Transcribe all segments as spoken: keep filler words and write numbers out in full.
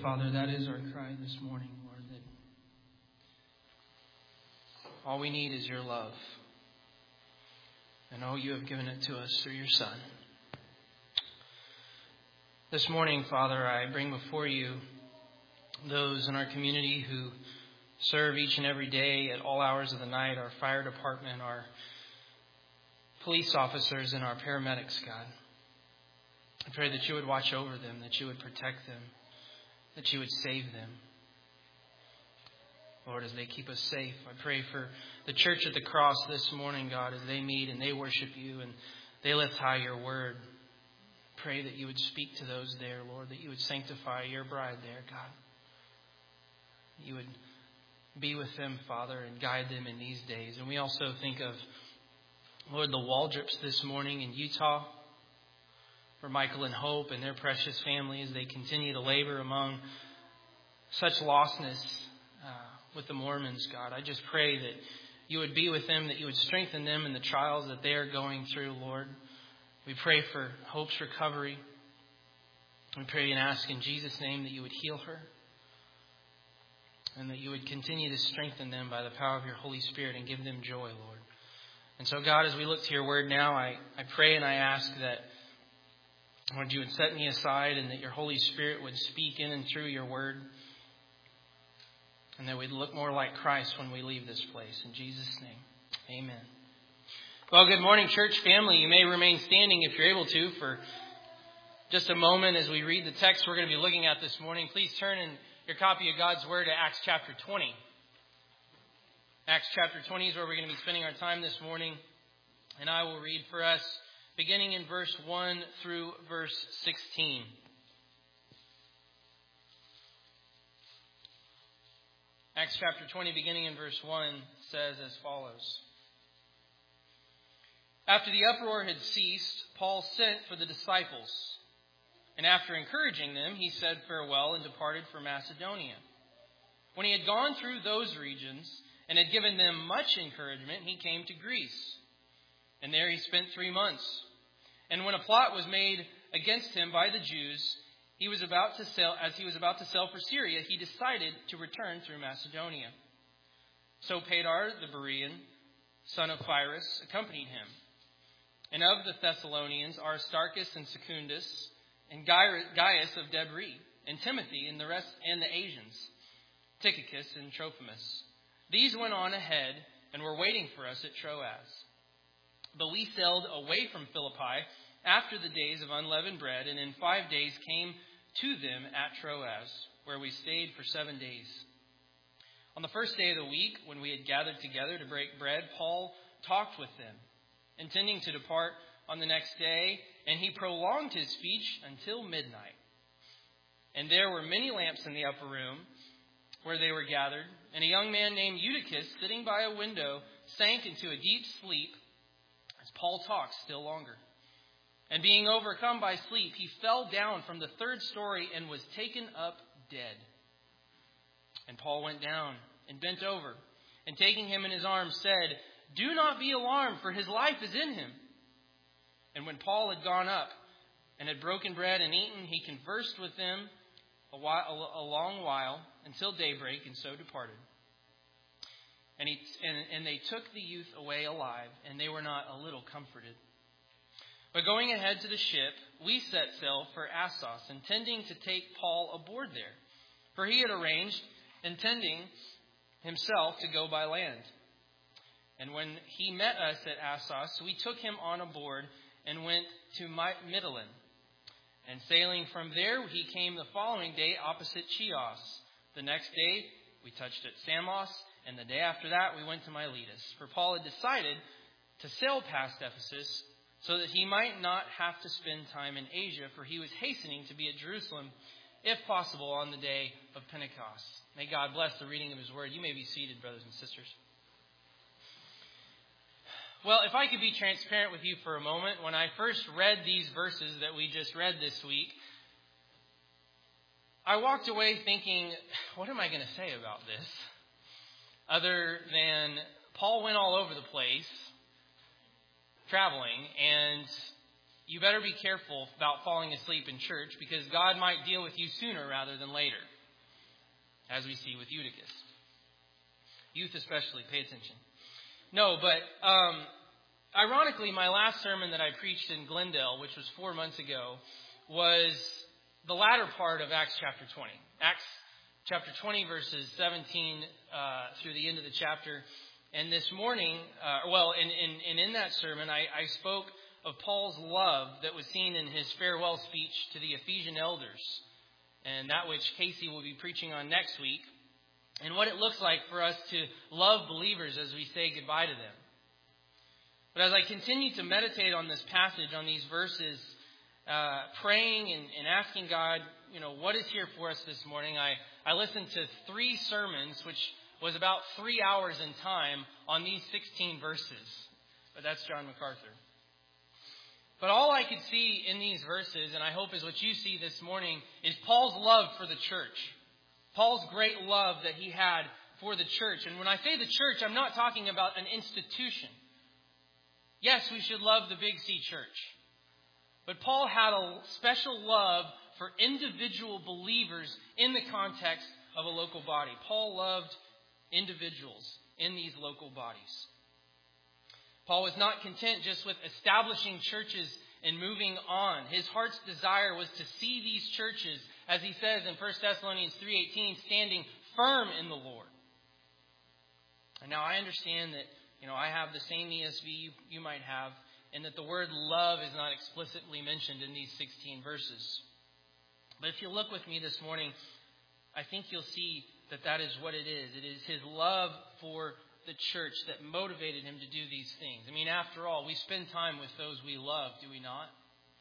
Father, that is our cry this morning, Lord, that all we need is your love. And oh, you have given it to us through your Son. This morning, Father, I bring before you those in our community who serve each and every day at all hours of the night, our fire department, our police officers, and our paramedics, God. I pray that you would watch over them, that you would protect them, that you would save them. Lord, as they keep us safe, I pray for the Church at the Cross this morning, God, as they meet and they worship you and they lift high your word. Pray that you would speak to those there, Lord, that you would sanctify your bride there, God. You would be with them, Father, and guide them in these days. And we also think of, Lord, the Waldrops this morning in Utah, for Michael and Hope and their precious family as they continue to labor among such lostness uh, with the Mormons, God. I just pray that you would be with them, that you would strengthen them in the trials that they are going through, Lord. We pray for Hope's recovery. We pray and ask in Jesus' name that you would heal her and that you would continue to strengthen them by the power of your Holy Spirit and give them joy, Lord. And so, God, as we look to your word now, I, I pray and I ask that, Lord, you would set me aside and that your Holy Spirit would speak in and through your word. And that we'd look more like Christ when we leave this place. In Jesus' name, amen. Well, good morning, church family. You may remain standing if you're able to for just a moment as we read the text we're going to be looking at this morning. Please turn in your copy of God's Word to Acts chapter twenty. Acts chapter twenty is where we're going to be spending our time this morning. And I will read for us beginning in verse one through verse sixteen. Acts chapter twenty, beginning in verse one, says as follows. After the uproar had ceased, Paul sent for the disciples. And after encouraging them, he said farewell and departed for Macedonia. When he had gone through those regions and had given them much encouragement, he came to Greece. And there he spent three months. And when a plot was made against him by the Jews, he was about to sail, as he was about to sail for Syria, he decided to return through Macedonia. So Pedar, the Berean, son of Pyrrhus, accompanied him. And of the Thessalonians, Aristarchus and Secundus, and Gaius of Debri, and Timothy and the rest, and the Asians, Tychicus and Trophimus. These went on ahead and were waiting for us at Troas. But we sailed away from Philippi after the days of unleavened bread, and in five days came to them at Troas, where we stayed for seven days. On the first day of the week, when we had gathered together to break bread, Paul talked with them, intending to depart on the next day, and he prolonged his speech until midnight. And there were many lamps in the upper room where they were gathered, and a young man named Eutychus, sitting by a window, sank into a deep sleep as Paul talked still longer. And being overcome by sleep, he fell down from the third story and was taken up dead. And Paul went down and bent over, and taking him in his arms said, "Do not be alarmed, for his life is in him." And when Paul had gone up and had broken bread and eaten, he conversed with them a, while, a long while until daybreak, and so departed. And, he, and, and they took the youth away alive, and they were not a little comforted. But going ahead to the ship, we set sail for Assos, intending to take Paul aboard there. For he had arranged, intending himself to go by land. And when he met us at Assos, we took him on aboard and went to Mytilene. And sailing from there, he came the following day opposite Chios. The next day, we touched at Samos, and the day after that, we went to Miletus. For Paul had decided to sail past Ephesus, so that he might not have to spend time in Asia, for he was hastening to be at Jerusalem, if possible, on the day of Pentecost. May God bless the reading of his word. You may be seated, brothers and sisters. Well, if I could be transparent with you for a moment, when I first read these verses that we just read this week, I walked away thinking, what am I going to say about this? Other than Paul went all over the place traveling, and you better be careful about falling asleep in church, because God might deal with you sooner rather than later. as we see with Eutychus. Youth especially, pay attention. No, but um, ironically, my last sermon that I preached in Glendale, which was four months ago, was the latter part of Acts chapter twenty. Acts chapter twenty, verses seventeen uh, through the end of the chapter. And this morning, uh, well, and in, in, in, in that sermon, I, I spoke of Paul's love that was seen in his farewell speech to the Ephesian elders, and that which Casey will be preaching on next week, and what it looks like for us to love believers as we say goodbye to them. But as I continue to meditate on this passage, on these verses, uh, praying and, and asking God, you know, what is here for us this morning, I, I listened to three sermons, which was about three hours in time on these sixteen verses. But that's John MacArthur. But all I could see in these verses, and I hope is what you see this morning, is Paul's love for the church. Paul's great love that he had for the church. And when I say the church, I'm not talking about an institution. Yes, we should love the Big C church. But Paul had a special love for individual believers in the context of a local body. Paul loved individuals in these local bodies. Paul was not content just with establishing churches and moving on. His heart's desire was to see these churches, as he says in First Thessalonians three eighteen, standing firm in the Lord. And now I understand that, you know, I have the same E S V you, you might have, and that the word love is not explicitly mentioned in these sixteen verses. But if you look with me this morning, I think you'll see that that is what it is. It is his love for the church that motivated him to do these things. I mean, after all, we spend time with those we love, do we not?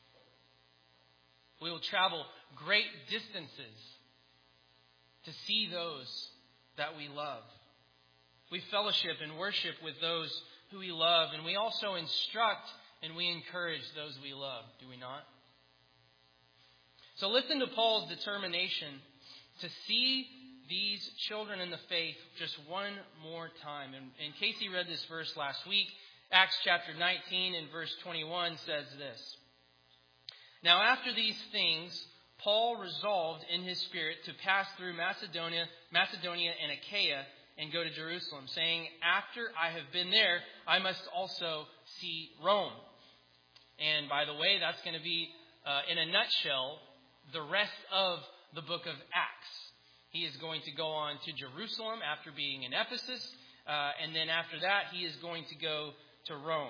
We will travel great distances to see those that we love. We fellowship and worship with those who we love, and we also instruct and we encourage those we love, do we not? So listen to Paul's determination to see these children in the faith just one more time. And, and Casey read this verse last week. Acts chapter nineteen and verse twenty-one says this. Now after these things, Paul resolved in his spirit to pass through Macedonia, Macedonia and Achaia and go to Jerusalem, saying, after I have been there, I must also see Rome. And by the way, that's going to be, uh, in a nutshell, the rest of the book of Acts. He is going to go on to Jerusalem after being in Ephesus. Uh, and then after that, he is going to go to Rome.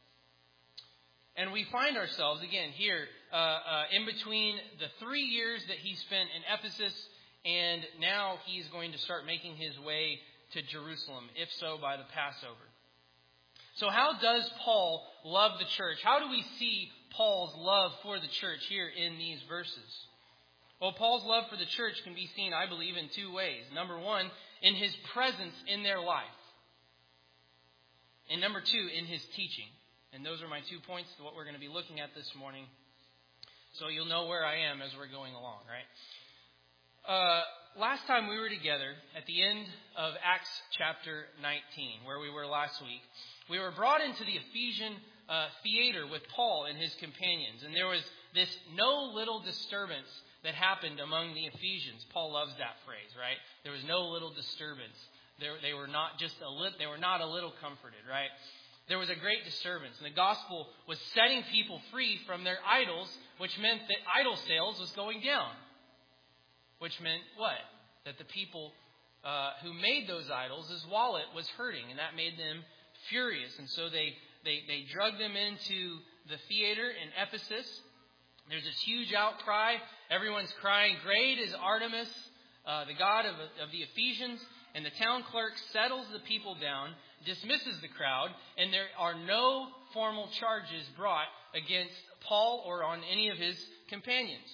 And we find ourselves, again, here uh, uh, in between the three years that he spent in Ephesus, and now he's going to start making his way to Jerusalem, if so, by the Passover. So how does Paul love the church? How do we see Paul's love for the church here in these verses? Well, Paul's love for the church can be seen, I believe, in two ways. Number one, in his presence in their life. And number two, in his teaching. And those are my two points to what we're going to be looking at this morning. So you'll know where I am as we're going along, right? Uh, last time we were together, at the end of Acts chapter nineteen, where we were last week, we were brought into the Ephesian uh, theater with Paul and his companions. And there was this no little disturbance that happened among the Ephesians. Paul loves that phrase, right? There was no little disturbance. They, they were not just a little, they were not a little comforted, right? There was a great disturbance. And the gospel was setting people free from their idols, which meant that idol sales was going down. Which meant what? That the people uh, who made those idols, his wallet was hurting, and that made them furious. And so they, they, they drug them into the theater in Ephesus. There's this huge outcry. Everyone's crying, great is Artemis, uh, the god of, of the Ephesians. And the town clerk settles the people down, dismisses the crowd, and there are no formal charges brought against Paul or on any of his companions.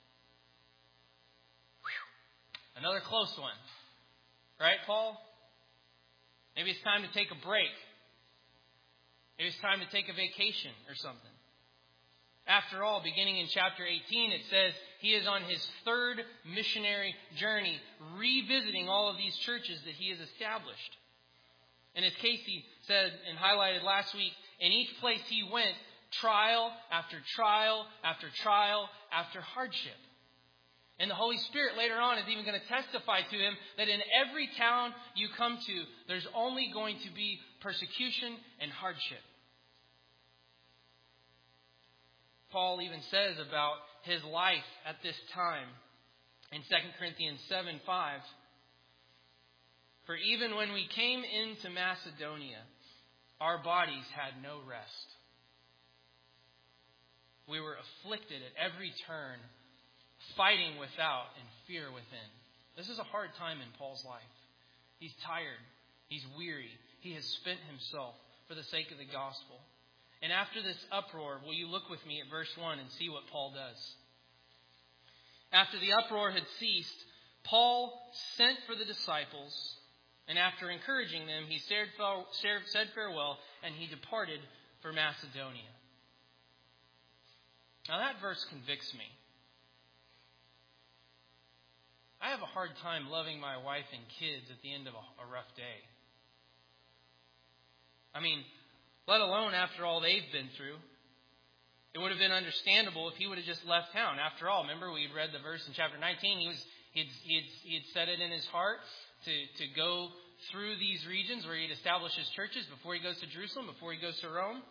Whew. Another close one. Right, Paul? Maybe it's time to take a break. Maybe it's time to take a vacation or something. After all, beginning in chapter eighteen, it says he is on his third missionary journey, revisiting all of these churches that he has established. And as Casey said and highlighted last week, in each place he went, trial after trial after trial after hardship. And the Holy Spirit later on is even going to testify to him that in every town you come to, there's only going to be persecution and hardship. Paul even says about his life at this time in Second Corinthians seven five, for even when we came into Macedonia, our bodies had no rest. We were afflicted at every turn, fighting without and fear within. This is a hard time in Paul's life. He's tired. He's weary. He has spent himself for the sake of the gospel. And after this uproar, will you look with me at verse one and see what Paul does? After the uproar had ceased, Paul sent for the disciples, and after encouraging them, he said farewell, and he departed for Macedonia. Now that verse convicts me. I have a hard time loving my wife and kids at the end of a, a rough day. I mean, let alone after all they've been through. It would have been understandable if he would have just left town. After all, remember we read the verse in chapter nineteen. He was he had, he had, he had set it in his heart to, to go through these regions where he'd establish his churches before he goes to Jerusalem, before he goes to Rome.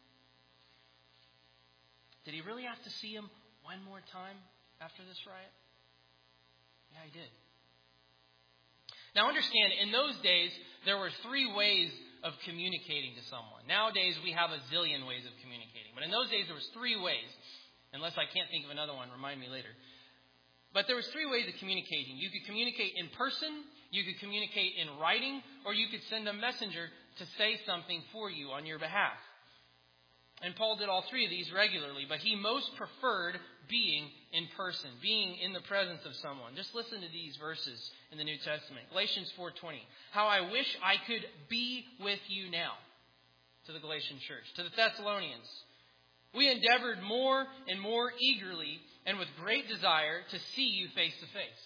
Did he really have to see him one more time after this riot? Yeah, he did. Now understand, in those days, there were three ways of communicating to someone. Nowadays, we have a zillion ways of communicating. But in those days, there was three ways. Unless I can't think of another one, remind me later. But there was three ways of communicating. You could communicate in person, you could communicate in writing, or you could send a messenger to say something for you on your behalf. And Paul did all three of these regularly, but he most preferred being in person, being in the presence of someone. Just listen to these verses in the New Testament. Galatians four twenty. How I wish I could be with you now. To the Galatian church. To the Thessalonians. We endeavored more and more eagerly and with great desire to see you face to face.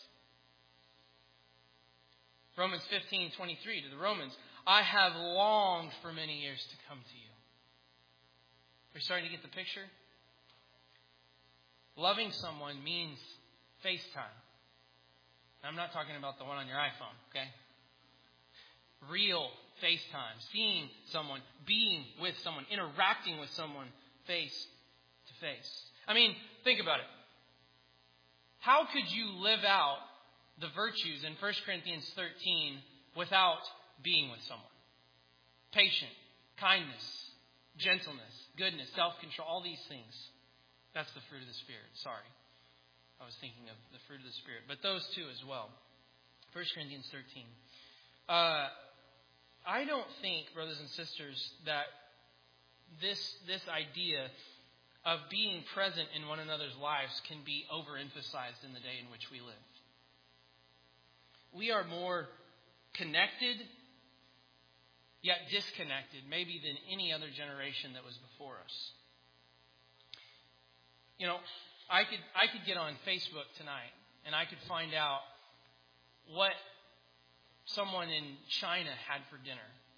Romans fifteen twenty-three. To the Romans. I have longed for many years to come to you. We're starting to get the picture? Loving someone means FaceTime. I'm not talking about the one on your iPhone, okay? Real FaceTime. Seeing someone, being with someone, interacting with someone face to face. I mean, think about it. How could you live out the virtues in First Corinthians thirteen without being with someone? Patient, kindness, gentleness, goodness, self-control, all these things. That's the fruit of the Spirit. Sorry. I was thinking of the fruit of the Spirit. But those two as well. First Corinthians thirteen. Uh, I don't think, brothers and sisters, that this, this idea of being present in one another's lives can be overemphasized in the day in which we live. We are more connected, yet disconnected, maybe than any other generation that was before us. You know, I could I could get on Facebook tonight and I could find out what someone in China had for dinner.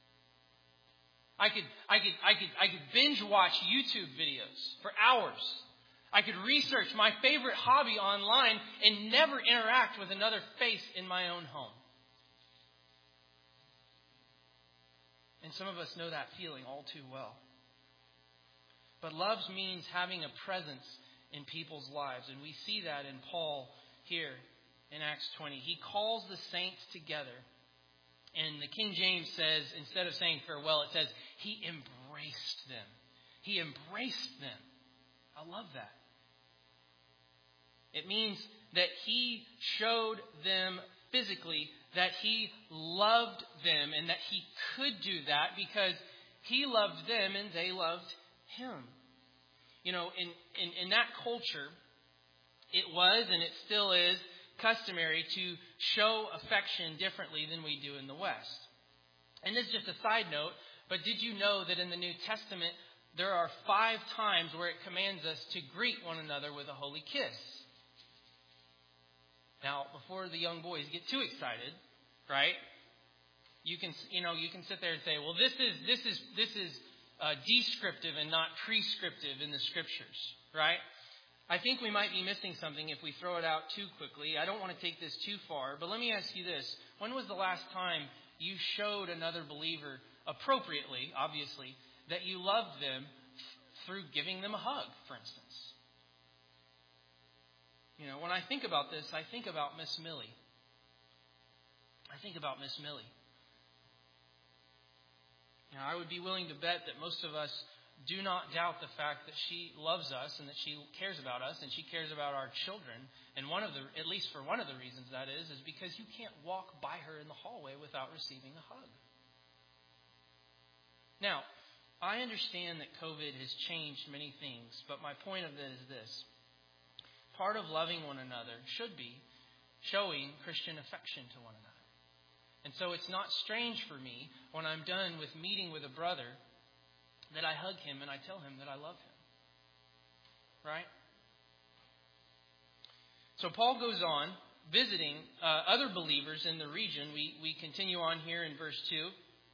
I could I could I could I could binge watch YouTube videos for hours. I could research my favorite hobby online and never interact with another face in my own home. And some of us know that feeling all too well. But love means having a presence in people's lives. And we see that in Paul here in Acts twenty. He calls the saints together. And the King James says, instead of saying farewell, it says, he embraced them. He embraced them. I love that. It means that he showed them physically that he loved them and that he could do that because he loved them and they loved him. You know, in, in, in that culture, it was and it still is customary to show affection differently than we do in the West. And this is just a side note, but did you know that in the New Testament, there are five times where it commands us to greet one another with a holy kiss? Now, before the young boys get too excited, right? You can, you know, you can sit there and say, "Well, this is this is this is uh, descriptive and not prescriptive in the Scriptures," right? I think we might be missing something if we throw it out too quickly. I don't want to take this too far, but let me ask you this. When was the last time you showed another believer appropriately, obviously, that you loved them through giving them a hug, for instance? You know, when I think about this, I think about Miss Millie. I think about Miss Millie. Now, I would be willing to bet that most of us do not doubt the fact that she loves us and that she cares about us and she cares about our children. And one of the, at least for one of the reasons that is, is because you can't walk by her in the hallway without receiving a hug. Now, I understand that COVID has changed many things, but my point of it is this. Part of loving one another should be showing Christian affection to one another. And so it's not strange for me when I'm done with meeting with a brother that I hug him and I tell him that I love him. Right? So Paul goes on visiting uh, other believers in the region. We, we continue on here in verse two.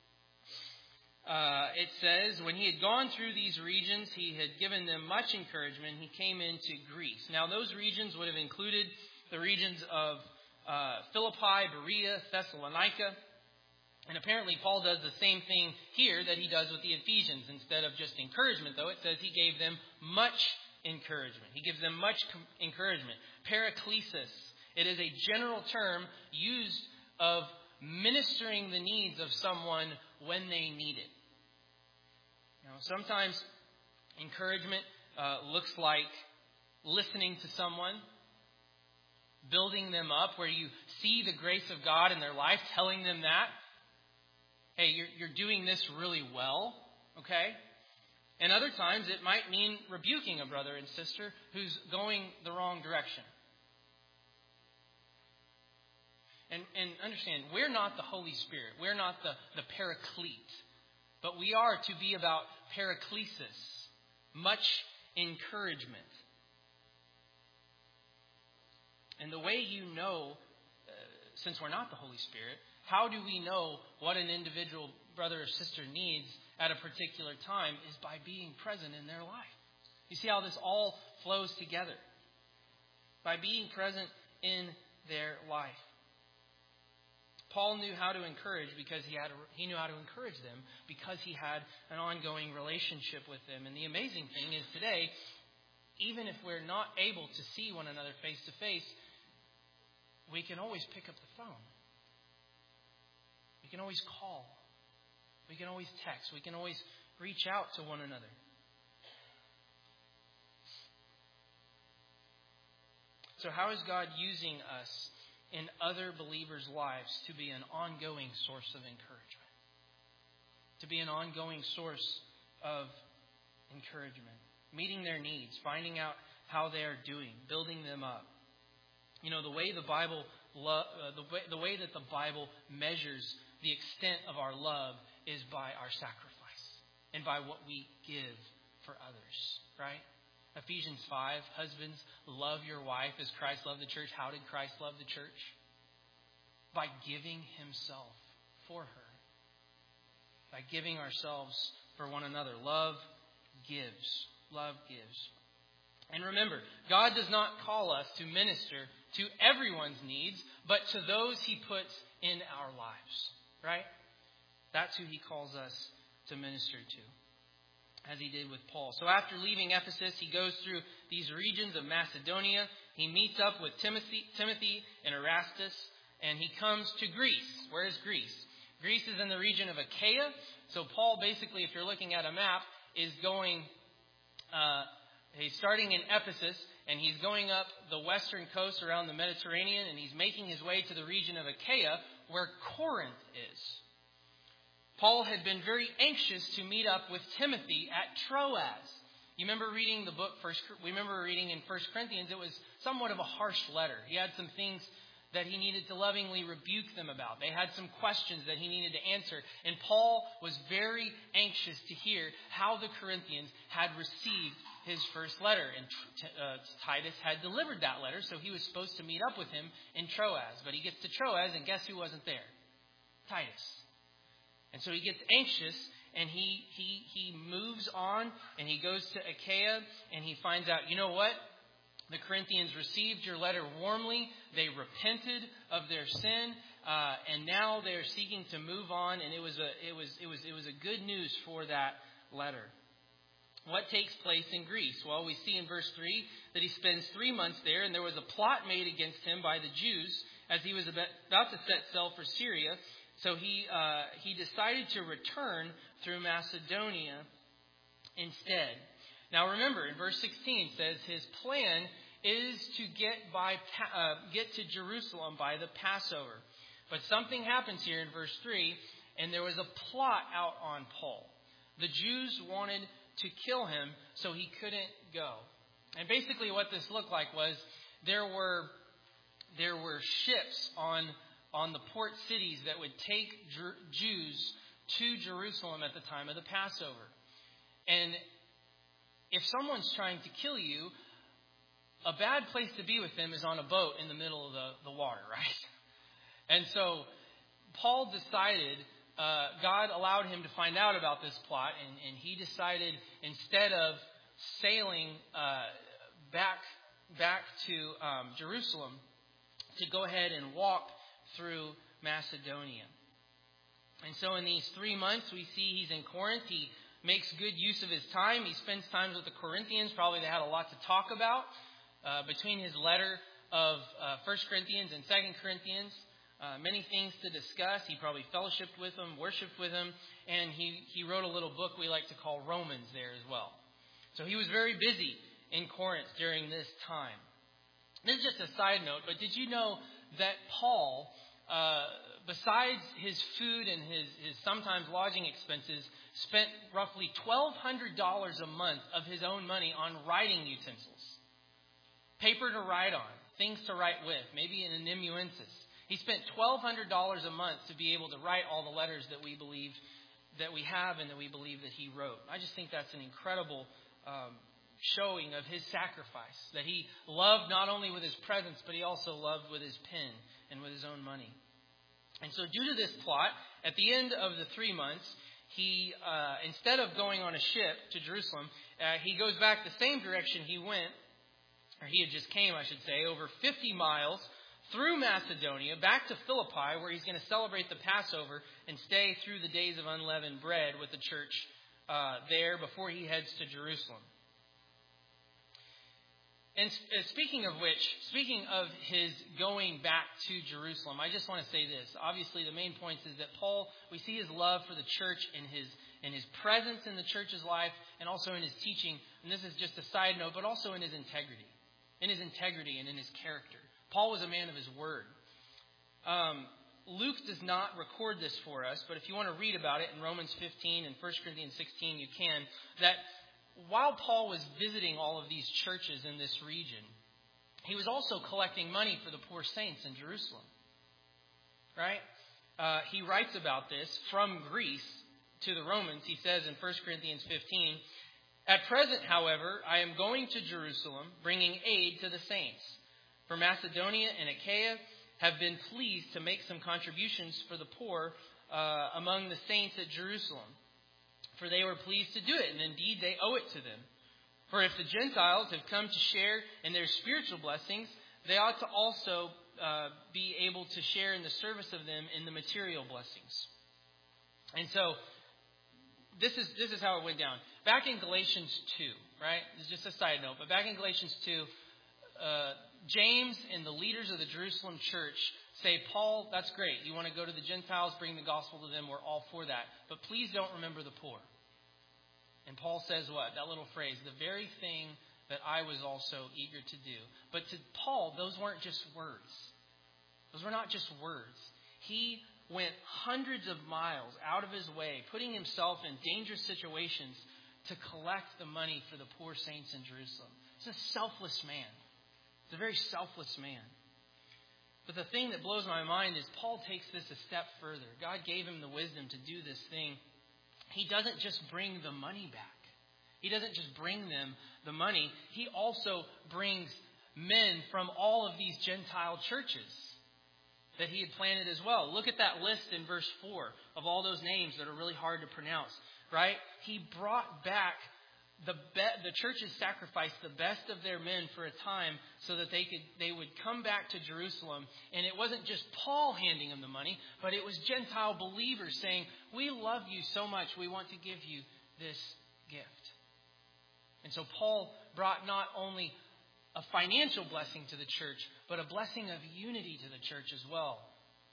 Uh, it says, when he had gone through these regions, he had given them much encouragement. He came into Greece. Now those regions would have included the regions of Uh, Philippi, Berea, Thessalonica. And apparently Paul does the same thing here that he does with the Ephesians. Instead of just encouragement, though, it says he gave them much encouragement. He gives them much com- encouragement. Paraklesis. It is a general term used of ministering the needs of someone when they need it. Now, sometimes encouragement uh, looks like listening to someone, building them up, where you see the grace of God in their life, telling them that, hey, you're, you're doing this really well, okay? And other times it might mean rebuking a brother and sister who's going the wrong direction. And, and understand, we're not the Holy Spirit. We're not the, the Paraclete. But we are to be about paraklesis, much encouragement. And the way you know, uh, since we're not the Holy Spirit, how do we know what an individual brother or sister needs at a particular time is by being present in their life. You see how this all flows together? By being present in their life. Paul knew how to encourage because he had a, he knew how to encourage them because he had an ongoing relationship with them. And the amazing thing is today, even if we're not able to see one another face to face, we can always pick up the phone. We can always call. We can always text. We can always reach out to one another. So how is God using us in other believers' lives to be an ongoing source of encouragement? To be an ongoing source of encouragement. Meeting their needs, finding out how they are doing, building them up. You know, the way the Bible, lo- uh, the way, the way that the Bible measures the extent of our love is by our sacrifice and by what we give for others, right? Ephesians five, husbands, love your wife as Christ loved the church. How did Christ love the church? By giving himself for her. By giving ourselves for one another. Love gives. Love gives. And remember, God does not call us to minister to everyone's needs, but to those he puts in our lives. Right? That's who he calls us to minister to, as he did with Paul. So after leaving Ephesus, he goes through these regions of Macedonia. He meets up with Timothy, Timothy and Erastus, and he comes to Greece. Where is Greece? Greece is in the region of Achaia. So Paul, basically, if you're looking at a map, is going... Uh, he's starting in Ephesus, and he's going up the western coast around the Mediterranean, and he's making his way to the region of Achaia, where Corinth is. Paul had been very anxious to meet up with Timothy at Troas. You remember reading the book, first, we remember reading in First Corinthians, it was somewhat of a harsh letter. He had some things that he needed to lovingly rebuke them about. They had some questions that he needed to answer. And Paul was very anxious to hear how the Corinthians had received his first letter. And uh, Titus had delivered that letter, so he was supposed to meet up with him in Troas. But he gets to Troas, and guess who wasn't there? Titus. And so he gets anxious, and he he he moves on, and he goes to Achaia, and he finds out, you know what? The Corinthians received your letter warmly. They repented of their sin, uh, and now they're seeking to move on. And it was a it was it was it was a good news for that letter. What takes place in Greece? Well, we see in verse three that he spends three months there, and there was a plot made against him by the Jews as he was about to set sail for Syria. So he uh, he decided to return through Macedonia instead. Now remember, in verse sixteen it says his plan is to get by uh, get to Jerusalem by the Passover. But something happens here in verse three, and there was a plot out on Paul. The Jews wanted to kill him, so he couldn't go. And basically what this looked like was there were there were ships on on the port cities that would take Jer- Jews to Jerusalem at the time of the Passover. And if someone's trying to kill you, a bad place to be with them is on a boat in the middle of the, the water, right? And so Paul decided, uh, God allowed him to find out about this plot, and, and he decided instead of sailing uh, back back to um, Jerusalem, to go ahead and walk through Macedonia. And so in these three months, we see he's in Corinth. He makes good use of his time. He spends time with the Corinthians. Probably they had a lot to talk about. Uh, between his letter of uh, First Corinthians and Second Corinthians, uh, many things to discuss. He probably fellowshiped with them, worshipped with them, and he, he wrote a little book we like to call Romans there as well. So he was very busy in Corinth during this time. This is just a side note, but did you know that Paul, uh, besides his food and his, his sometimes lodging expenses, spent roughly twelve hundred dollars a month of his own money on writing utensils? Paper to write on, things to write with, maybe an amanuensis. He spent twelve hundred dollars a month to be able to write all the letters that we believe that we have and that we believe that he wrote. I just think that's an incredible um, showing of his sacrifice, that he loved not only with his presence, but he also loved with his pen and with his own money. And so due to this plot, at the end of the three months, he, uh, instead of going on a ship to Jerusalem, uh, he goes back the same direction he went, or he had just came, I should say, over fifty miles through Macedonia, back to Philippi, where he's going to celebrate the Passover and stay through the days of unleavened bread with the church uh, there before he heads to Jerusalem. And uh, speaking of which, speaking of his going back to Jerusalem, I just want to say this. Obviously, the main point is that Paul, we see his love for the church in his in his presence in the church's life, and also in his teaching. And this is just a side note, but also in his integrity. In his integrity and in his character. Paul was a man of his word. Um, Luke does not record this for us, but if you want to read about it in Romans fifteen and First Corinthians sixteen, you can. That while Paul was visiting all of these churches in this region, he was also collecting money for the poor saints in Jerusalem. Right? Uh, he writes about this from Greece to the Romans. He says in First Corinthians fifteen, "At present, however, I am going to Jerusalem, bringing aid to the saints. For Macedonia and Achaia have been pleased to make some contributions for the poor uh, among the saints at Jerusalem. For they were pleased to do it, and indeed they owe it to them. For if the Gentiles have come to share in their spiritual blessings, they ought to also uh, be able to share in the service of them in the material blessings." And so, This is this is how it went down. Back in Galatians two, right? This is just a side note, but back in Galatians two, uh, James and the leaders of the Jerusalem church say, "Paul, that's great. You want to go to the Gentiles, bring the gospel to them. We're all for that. But please don't remember the poor." And Paul says what? That little phrase, "the very thing that I was also eager to do." But to Paul, those weren't just words. Those were not just words. He went hundreds of miles out of his way, putting himself in dangerous situations to collect the money for the poor saints in Jerusalem. He's a selfless man. He's a very selfless man. But the thing that blows my mind is Paul takes this a step further. God gave him the wisdom to do this thing. He doesn't just bring the money back. He doesn't just bring them the money. He also brings men from all of these Gentile churches that he had planted as well. Look at that list in verse four of all those names that are really hard to pronounce, right? He brought back the be- the churches sacrificed the best of their men for a time so that they could they would come back to Jerusalem. And it wasn't just Paul handing them the money, but it was Gentile believers saying, "We love you so much, we want to give you this gift." And so Paul brought not only a financial blessing to the church, but a blessing of unity to the church as well.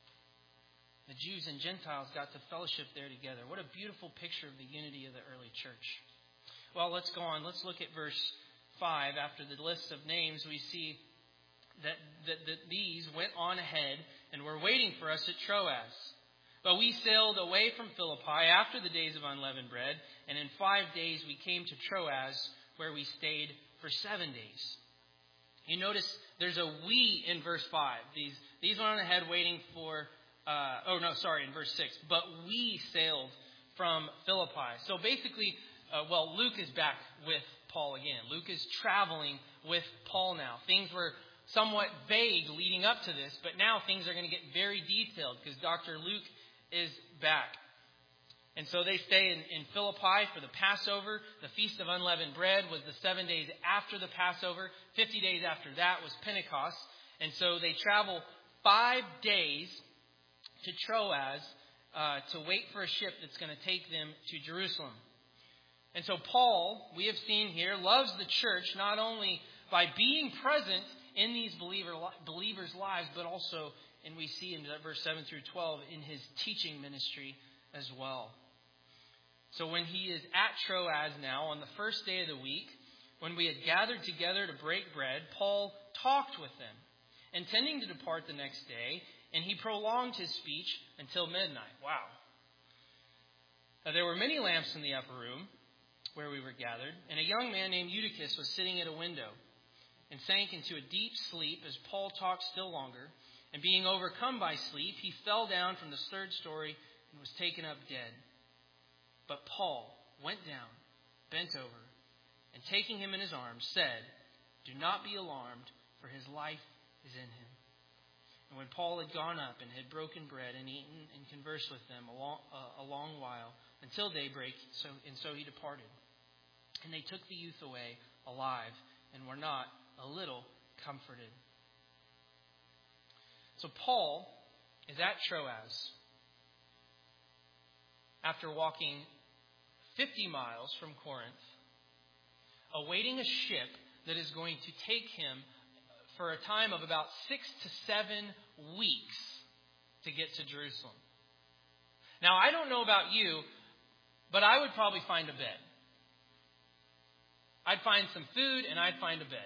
The Jews and Gentiles got to fellowship there together. What a beautiful picture of the unity of the early church. Well, let's go on. Let's look at verse five. After the list of names, we see that, that, that these went on ahead and were waiting for us at Troas. But we sailed away from Philippi after the days of unleavened bread, and in five days we came to Troas, where we stayed for seven days. You notice there's a we in verse five. These, these went on ahead waiting for... Uh, oh, no, sorry, in verse six. But we sailed from Philippi. So basically, uh, well, Luke is back with Paul again. Luke is traveling with Paul now. Things were somewhat vague leading up to this, but now things are going to get very detailed because Doctor Luke is back. And so they stay in, in Philippi for the Passover. The Feast of Unleavened Bread was the seven days after the Passover. Fifty days after that was Pentecost. And so they travel five days to Troas uh, to wait for a ship that's going to take them to Jerusalem. And so Paul, we have seen here, loves the church not only by being present in these believer, believers' lives, but also, and we see in verse seven through twelve, in his teaching ministry as well. So when he is at Troas now, on the first day of the week, when we had gathered together to break bread, Paul talked with them, intending to depart the next day, and he prolonged his speech until midnight. Wow. Now, there were many lamps in the upper room where we were gathered, and a young man named Eutychus was sitting at a window and sank into a deep sleep as Paul talked still longer. And being overcome by sleep, he fell down from the third story and was taken up dead. But Paul went down, bent over, and taking him in his arms, said, "Do not be alarmed, for his life is in him." And when Paul had gone up and had broken bread and eaten and conversed with them a long, uh, a long while, until daybreak, so and so he departed. And they took the youth away alive and were not a little comforted. So Paul is at Troas after walking fifty miles from Corinth, awaiting a ship that is going to take him for a time of about six to seven weeks to get to Jerusalem. Now, I don't know about you, but I would probably find a bed. I'd find some food and I'd find a bed.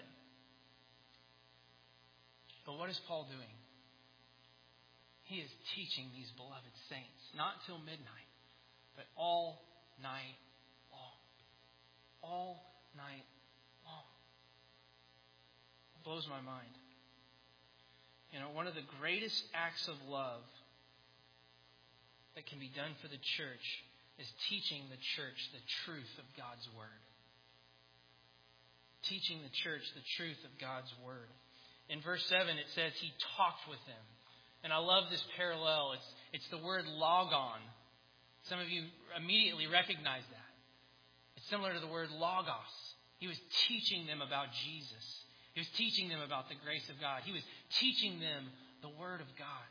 But what is Paul doing? He is teaching these beloved saints, not till midnight, but all night long. All night long. It blows my mind. You know, one of the greatest acts of love that can be done for the church is teaching the church the truth of God's Word. Teaching the church the truth of God's Word. In verse seven, it says he talked with them. And I love this parallel. It's, it's the word logon. Some of you immediately recognize that. It's similar to the word logos. He was teaching them about Jesus. He was teaching them about the grace of God. He was teaching them the Word of God.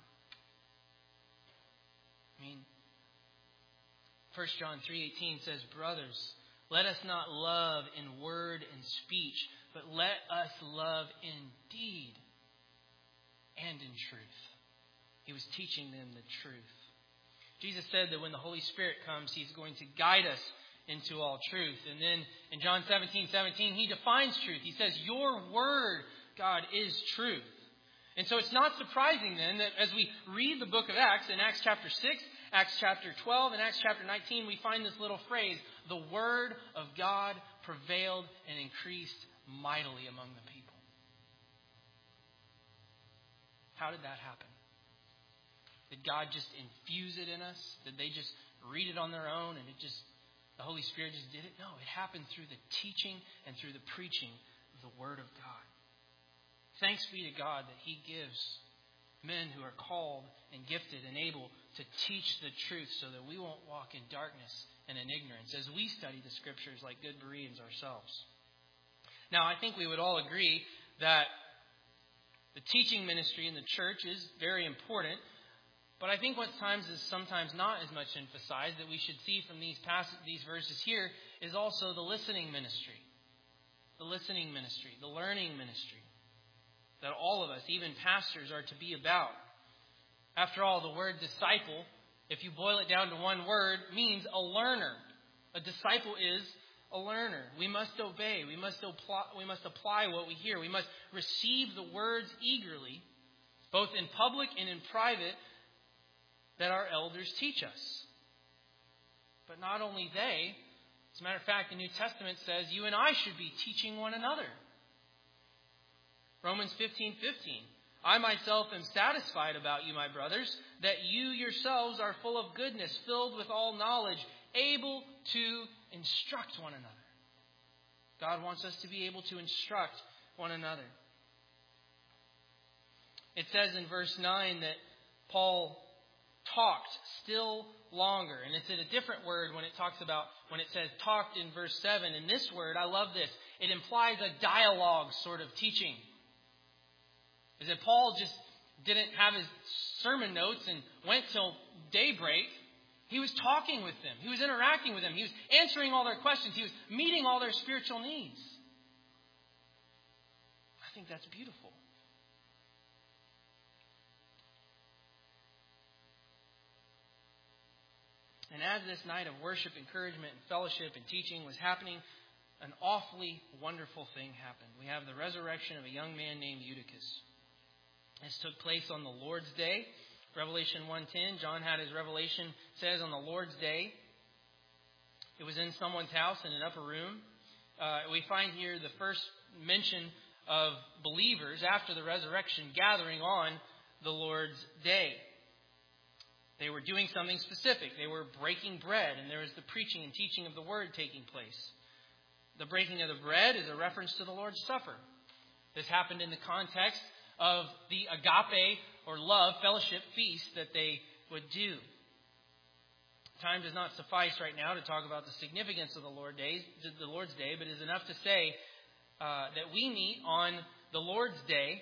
I mean, First John three eighteen says, "Brothers, let us not love in word and speech, but let us love in deed and in truth." He was teaching them the truth. Jesus said that when the Holy Spirit comes, He's going to guide us into all truth. And then in John seventeen seventeen, He defines truth. He says, "Your word, God, is truth." And so it's not surprising then that as we read the book of Acts, in Acts chapter six, Acts chapter twelve, and Acts chapter nineteen, we find this little phrase, "The word of God prevailed and increased mightily among the people." How did that happen? Did God just infuse it in us? Did they just read it on their own and it just, the Holy Spirit just did it? No, it happened through the teaching and through the preaching of the Word of God. Thanks be to God that He gives Men who are called and gifted and able to teach the truth so that we won't walk in darkness and in ignorance as we study the Scriptures like good Bereans ourselves. Now, I think we would all agree that the teaching ministry in the church is very important, but I think what times is sometimes not as much emphasized that we should see from these passages, these verses here is also the listening ministry. The listening ministry, the learning ministry that all of us, even pastors, are to be about. After all, the word disciple, if you boil it down to one word, means a learner. A disciple is a learner. We must obey. We must apply, we must apply what we hear. We must receive the words eagerly, both in public and in private, that our elders teach us. But not only they, as a matter of fact, the New Testament says you and I should be teaching one another. Romans fifteen fifteen. I myself am satisfied about you, my brothers, that you yourselves are full of goodness, filled with all knowledge, able to instruct one another. God wants us to be able to instruct one another. It says in verse nine that Paul talked still longer. And it's in a different word when it talks about, when it says talked in verse seven. And this word, I love this, it implies a dialogue sort of teaching. Is that Paul just didn't have his sermon notes and went till daybreak. He was talking with them. He was interacting with them. He was answering all their questions. He was meeting all their spiritual needs. I think that's beautiful. And as this night of worship, encouragement, and fellowship and teaching was happening, an awfully wonderful thing happened. We have the resurrection of a young man named Eutychus. This took place on the Lord's Day. Revelation one ten, John had his revelation, says on the Lord's Day. It was in someone's house in an upper room. Uh, we find here the first mention of believers after the resurrection gathering on the Lord's Day. They were doing something specific. They were breaking bread, and there was the preaching and teaching of the word taking place. The breaking of the bread is a reference to the Lord's Supper. This happened in the context of the agape or love fellowship feast that they would do. Time does not suffice right now to talk about the significance of the Lord days, the Lord's Day, but it is enough to say uh, that we meet on the Lord's Day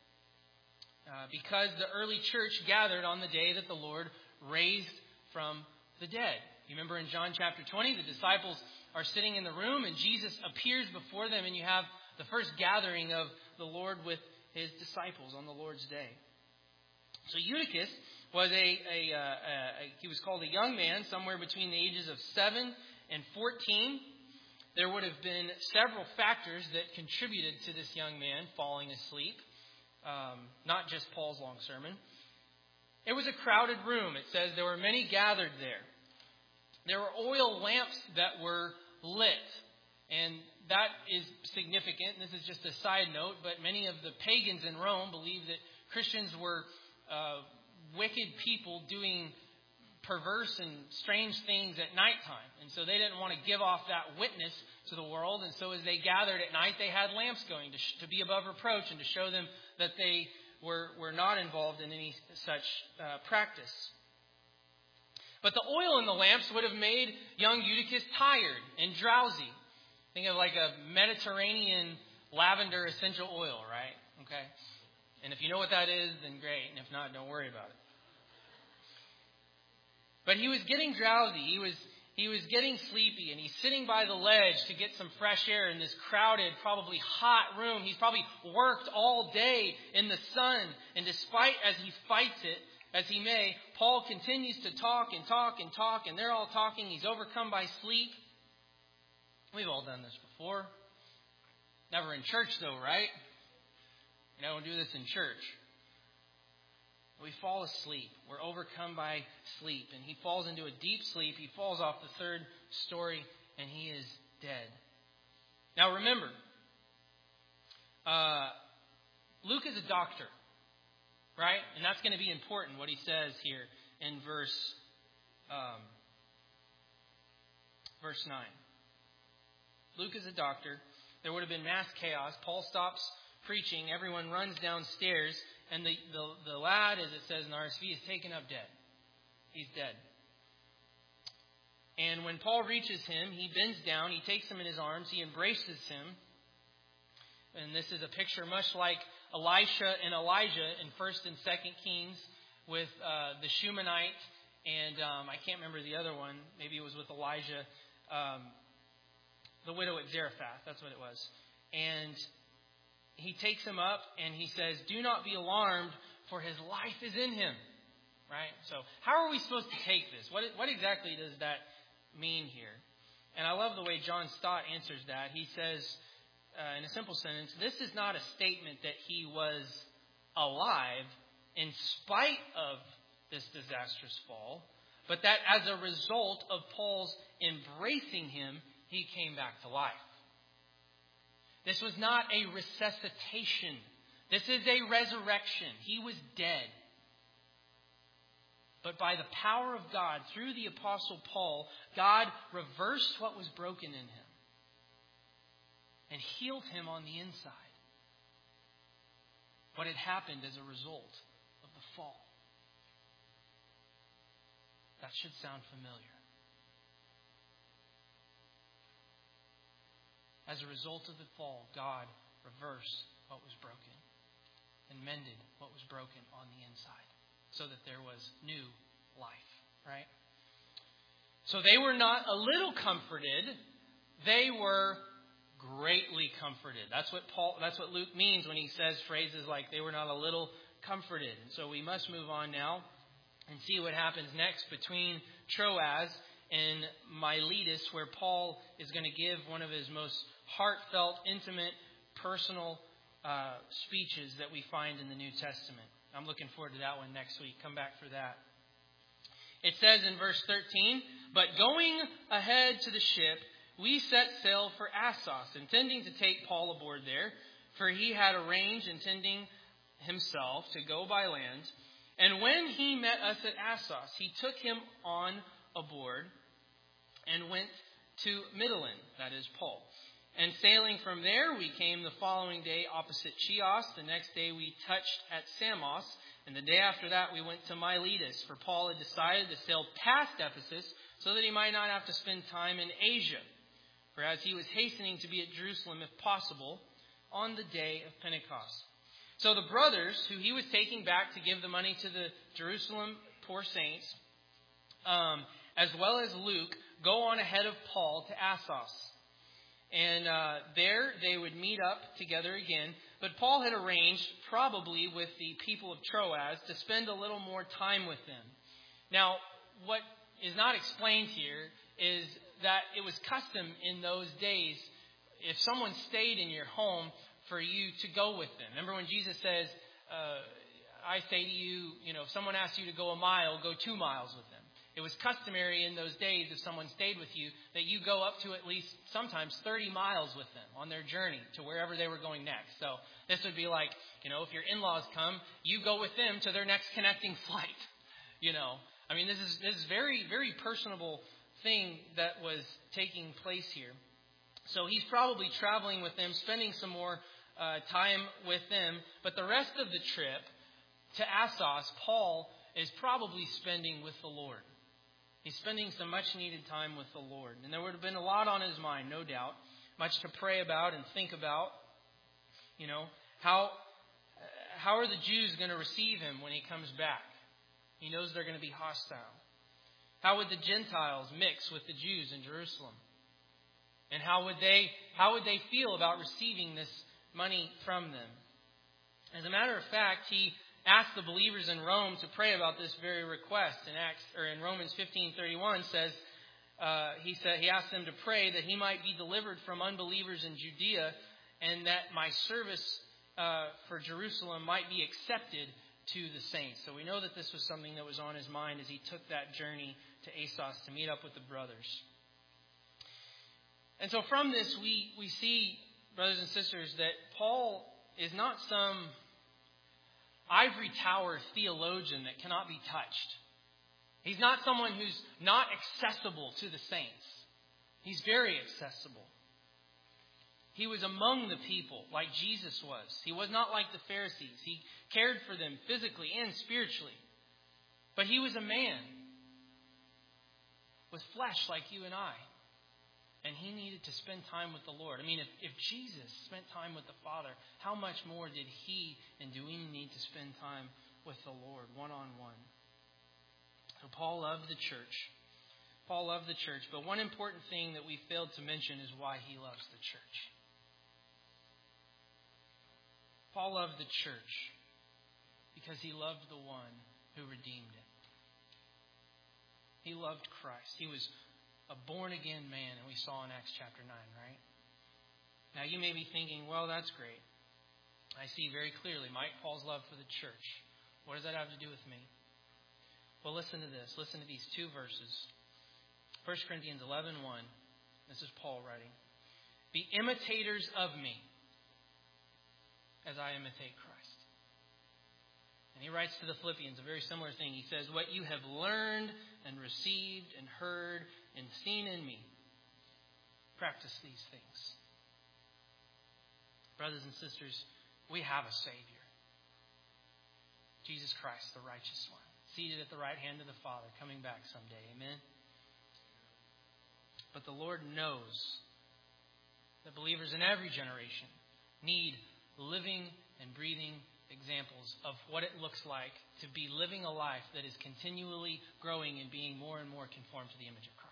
uh, because the early church gathered on the day that the Lord raised from the dead. You remember in John chapter twenty, the disciples are sitting in the room and Jesus appears before them, and you have the first gathering of the Lord with his disciples on the Lord's Day. So Eutychus was a, a, a, a he was called a young man, somewhere between the ages of seven and fourteen. There would have been several factors that contributed to this young man falling asleep, um, not just Paul's long sermon. It was a crowded room. It says there were many gathered there. There were oil lamps that were lit, and that is significant. This is just a side note, but many of the pagans in Rome believed that Christians were uh, wicked people doing perverse and strange things at nighttime. And so they didn't want to give off that witness to the world. And so as they gathered at night, they had lamps going to, sh- to be above reproach and to show them that they were, were not involved in any such uh, practice. But the oil in the lamps would have made young Eutychus tired and drowsy. Think of like a Mediterranean lavender essential oil, right? Okay. And if you know what that is, then great. And if not, don't worry about it. But he was getting drowsy. He was he was getting sleepy. And he's sitting by the ledge to get some fresh air in this crowded, probably hot room. He's probably worked all day in the sun. And despite as he fights it, as he may, Paul continues to talk and talk and talk. And they're all talking. He's overcome by sleep. We've all done this before. Never in church, though, right? You know, don't do this in church. We fall asleep. We're overcome by sleep. And he falls into a deep sleep. He falls off the third story, and he is dead. Now, remember, uh, Luke is a doctor, right? And that's going to be important, what he says here in verse, um, verse nine. Luke is a doctor. There would have been mass chaos. Paul stops preaching. Everyone runs downstairs. And the, the, the lad, as it says in the R S V, is taken up dead. He's dead. And when Paul reaches him, he bends down, he takes him in his arms, he embraces him. And this is a picture much like Elisha and Elijah in First and Second Kings with uh, the Shunammite, and um, I can't remember the other one. Maybe it was with Elijah, um, the widow at Zarephath. That's what it was. And he takes him up and he says, "Do not be alarmed, for his life is in him." Right? So how are we supposed to take this? What, what exactly does that mean here? And I love the way John Stott answers that. He says, uh, in a simple sentence, this is not a statement that he was alive in spite of this disastrous fall, but that as a result of Paul's embracing him, he came back to life. This was not a resuscitation. This is a resurrection. He was dead. But by the power of God, through the Apostle Paul, God reversed what was broken in him and healed him on the inside. What had happened as a result of the fall. That should sound familiar. As a result of the fall, God reversed what was broken and mended what was broken on the inside, so that there was new life, right? So they were not a little comforted, they were greatly comforted. That's what Paul that's what Luke means when he says phrases like they were not a little comforted. And so we must move on now and see what happens next between Troas and Miletus, where Paul is going to give one of his most heartfelt, intimate, personal uh, speeches that we find in the New Testament. I'm looking forward to that one next week. Come back for that. It says in verse thirteen, "But going ahead to the ship, we set sail for Assos, intending to take Paul aboard there, for he had arranged, intending himself to go by land. And when he met us at Assos, he took him on aboard and went to Mytilene," that is Paul. "And sailing from there, we came the following day opposite Chios. The next day we touched at Samos. And the day after that we went to Miletus, for Paul had decided to sail past Ephesus so that he might not have to spend time in Asia. For as he was hastening to be at Jerusalem, if possible, on the day of Pentecost. So the brothers, who he was taking back to give the money to the Jerusalem poor saints, um, as well as Luke, go on ahead of Paul to Assos. And uh, there they would meet up together again. But Paul had arranged, probably with the people of Troas, to spend a little more time with them. Now, what is not explained here is that it was custom in those days, if someone stayed in your home, for you to go with them. Remember when Jesus says, uh, I say to you, you know, if someone asks you to go a mile, go two miles with them. It was customary in those days, if someone stayed with you, that you go up to at least sometimes thirty miles with them on their journey to wherever they were going next. So this would be like, you know, if your in-laws come, you go with them to their next connecting flight. You know, I mean, this is this is very, very personable thing that was taking place here. So he's probably traveling with them, spending some more uh, time with them. But the rest of the trip to Assos, Paul is probably spending with the Lord. He's spending some much-needed time with the Lord. And there would have been a lot on his mind, no doubt. Much to pray about and think about. You know, how, how are the Jews going to receive him when he comes back? He knows they're going to be hostile. How would the Gentiles mix with the Jews in Jerusalem? And how would they, how would they feel about receiving this money from them? As a matter of fact, he asked the believers in Rome to pray about this very request. In Acts, or in Romans fifteen thirty-one, says uh, he said he asked them to pray that he might be delivered from unbelievers in Judea, and that my service uh, for Jerusalem might be accepted to the saints. So we know that this was something that was on his mind as he took that journey to Assos to meet up with the brothers. And so from this, we we see, brothers and sisters, that Paul is not some ivory tower theologian that cannot be touched. He's not someone who's not accessible to the saints. He's very accessible. He was among the people like Jesus was. He was not like the Pharisees. He cared for them physically and spiritually. But he was a man with flesh like you and I. And he needed to spend time with the Lord. I mean, if, if Jesus spent time with the Father, how much more did he and do we need to spend time with the Lord one-on-one? So Paul loved the church. Paul loved the church. But one important thing that we failed to mention is why he loves the church. Paul loved the church because he loved the one who redeemed it. He loved Christ. He was a born-again man, and we saw in Acts chapter nine, right? Now you may be thinking, well, that's great. I see very clearly Mike Paul's love for the church. What does that have to do with me? Well, listen to this. Listen to these two verses. First Corinthians eleven one. This is Paul writing. Be imitators of me as I imitate Christ. And he writes to the Philippians a very similar thing. He says, what you have learned and received and heard and seen in me, practice these things. Brothers and sisters, we have a Savior. Jesus Christ, the righteous one, seated at the right hand of the Father, coming back someday. Amen? But the Lord knows that believers in every generation need living and breathing examples of what it looks like to be living a life that is continually growing and being more and more conformed to the image of Christ.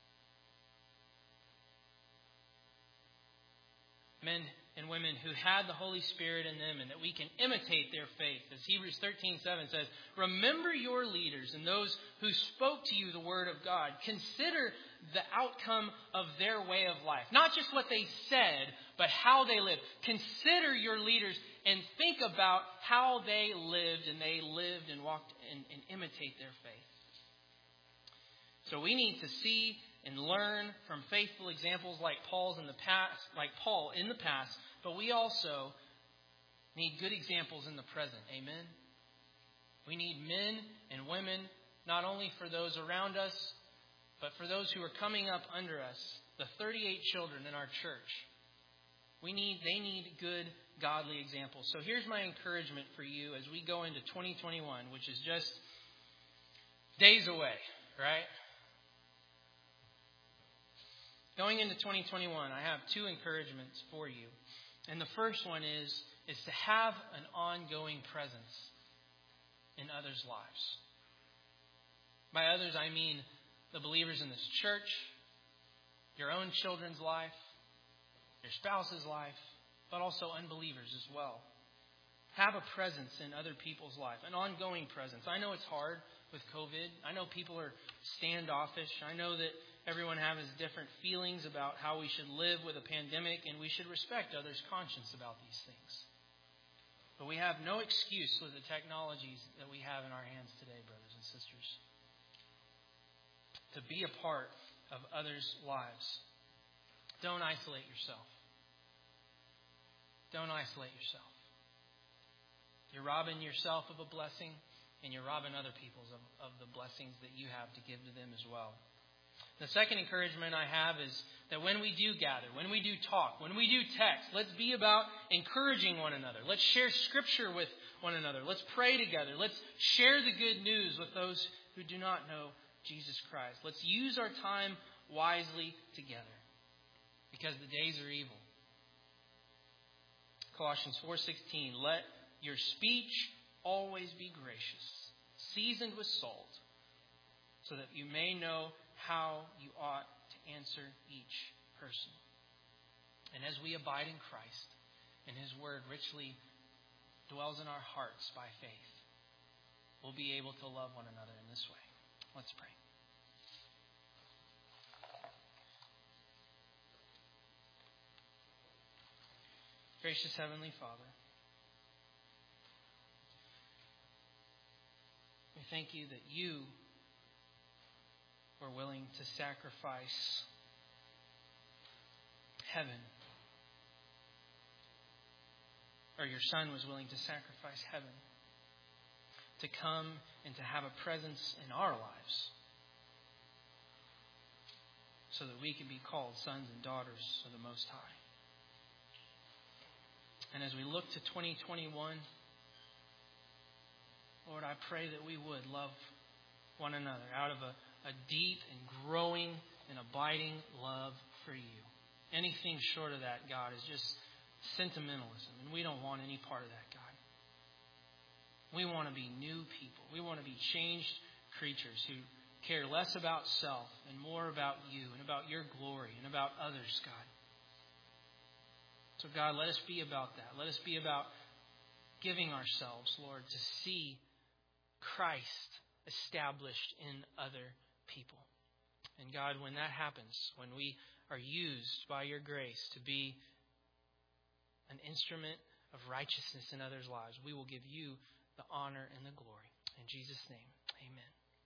Men and women who had the Holy Spirit in them and that we can imitate their faith. As Hebrews thirteen seven says, remember your leaders and those who spoke to you the word of God. Consider the outcome of their way of life. Not just what they said, but how they lived. Consider your leaders and think about how they lived and they lived and walked and, and imitate their faith. So we need to see and learn from faithful examples like Paul's in the past, like Paul in the past, but we also need good examples in the present. Amen. We need men and women, not only for those around us, but for those who are coming up under us, the thirty-eight children in our church. We need, they need good, godly examples. So here's my encouragement for you as we go into twenty twenty-one, which is just days away, right? Going into twenty twenty-one, I have two encouragements for you. And the first one is, is to have an ongoing presence in others' lives. By others, I mean the believers in this church, your own children's life, your spouse's life, but also unbelievers as well. Have a presence in other people's life, an ongoing presence. I know it's hard with COVID. I know people are standoffish. I know that everyone has different feelings about how we should live with a pandemic, and we should respect others' conscience about these things. But we have no excuse with the technologies that we have in our hands today, brothers and sisters, to be a part of others' lives. Don't isolate yourself. Don't isolate yourself. You're robbing yourself of a blessing, and you're robbing other people of, of the blessings that you have to give to them as well. The second encouragement I have is that when we do gather, when we do talk, when we do text, let's be about encouraging one another. Let's share Scripture with one another. Let's pray together. Let's share the good news with those who do not know Jesus Christ. Let's use our time wisely together because the days are evil. Colossians four sixteen, let your speech always be gracious, seasoned with salt, so that you may know how you ought to answer each person. And as we abide in Christ and His Word richly dwells in our hearts by faith, we'll be able to love one another in this way. Let's pray. Gracious Heavenly Father, we thank You that You were willing to sacrifice heaven. Or Your Son was willing to sacrifice heaven to come and to have a presence in our lives so that we can be called sons and daughters of the Most High. And as we look to twenty twenty-one, Lord, I pray that we would love one another out of a, a deep and growing and abiding love for you. Anything short of that, God, is just sentimentalism. And we don't want any part of that, God. We want to be new people. We want to be changed creatures who care less about self and more about you and about your glory and about others, God. So, God, let us be about that. Let us be about giving ourselves, Lord, to see Christ established in other people. And God, when that happens, when we are used by your grace to be an instrument of righteousness in others' lives, we will give you the honor and the glory. In Jesus' name, amen.